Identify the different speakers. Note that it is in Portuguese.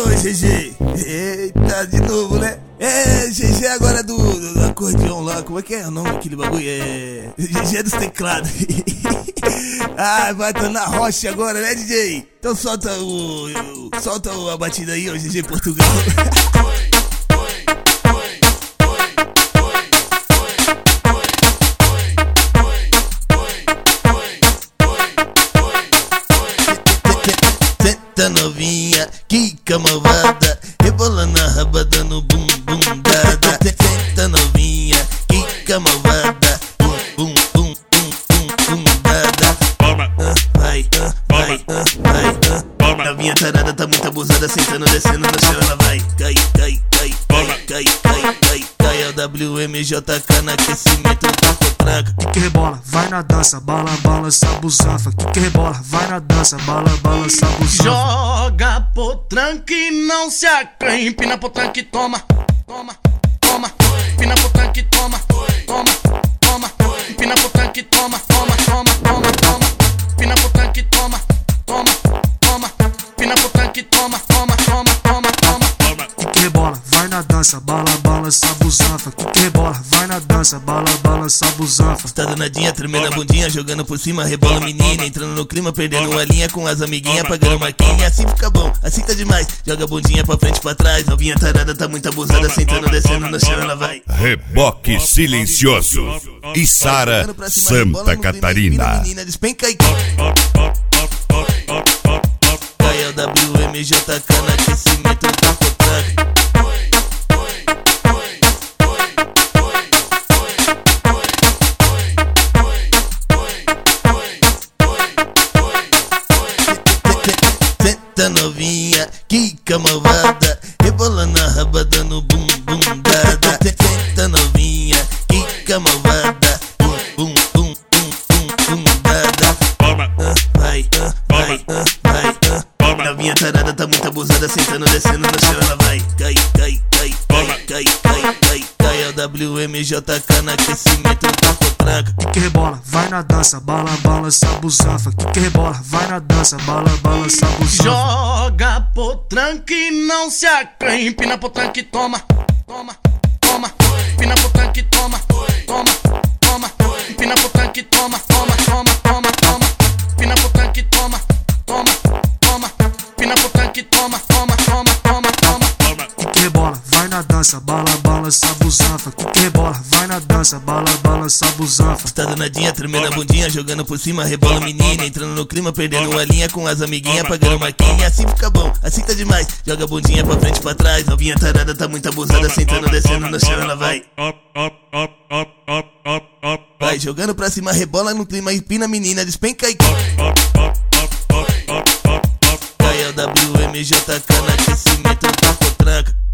Speaker 1: GG. Eita, de novo, né? GG agora do acordeão lá. Como é que é o nome daquele bagulho? GG dos teclados. Ah, vai estar na rocha agora, né, DJ? Então solta a batida aí, ó, GG Portugal. Senta novinha, quica malvada, rebolando a raba dando bum bum dada. Senta novinha, quica malvada, bum bum bum bum bum bum dada. Vai. Novinha tarada tá muito abusada, sentando, descendo no chão, ela vai. Cai. É o WMJK no aquecimento, tranca.
Speaker 2: Que rebola, vai na dança, balança a busanfa. Que rebola, vai na dança, balança a busanfa.
Speaker 3: Joga potranca e não se acanha. Empina potranca e toma. Empina potranca e toma. Empina potranca e toma. Empina potranca e toma. Empina potranca e toma.
Speaker 2: Que rebola, vai na dança, balança a busanfa. Que rebola, vai na dança, balança a busanfa.
Speaker 1: Tá danadinha, tremendo a bundinha, jogando por cima, rebola menina, entrando no clima, perdendo a linha com as amiguinhas, pagando marquinha. Assim fica bom, assim tá demais. Joga a bundinha pra frente e pra trás. Novinha tarada tá muito abusada, sentando, descendo no chão, ela vai.
Speaker 4: Reboque silencioso. Içara, Santa Catarina.
Speaker 1: Menina, despenca aí. Cai o WMJK no aquecimento, tranca. Senta novinha, quica malvada, rebolando a raba dando bum bum dada. Senta novinha, quica malvada, bum bum bum dada. Vai. Novinha tarada tá muito abusada, sentando, descendo no chão, ela vai. Cai. É o WMJK no aquecimento, tranca.
Speaker 2: Que rebola, vai na dança, balança a busanfa. Que rebola, vai na dança, balança a busanfa.
Speaker 3: Joga potranca e não se acanha. Empina potranca e toma. Empina potranca e toma. Empina potranca e toma. Empina potranca e toma. Empina potranca e toma.
Speaker 2: Que rebola, vai na dança, balança a busanfa. Que rebola, vai na dança, balança a busanfa.
Speaker 1: Tá danadinha, tremendo a bundinha, jogando por cima, rebola menina, entrando no clima, perdendo a linha com as amiguinhas, pagando marquinha. Assim fica bom, assim tá demais. Joga a bundinha pra frente e pra trás. Novinha tarada tá muito abusada, sentando, descendo no chão, ela vai. Vai jogando pra cima, rebola no clima, empina menina, despenca aí. Cai o WMJK no aquecimento, tranca.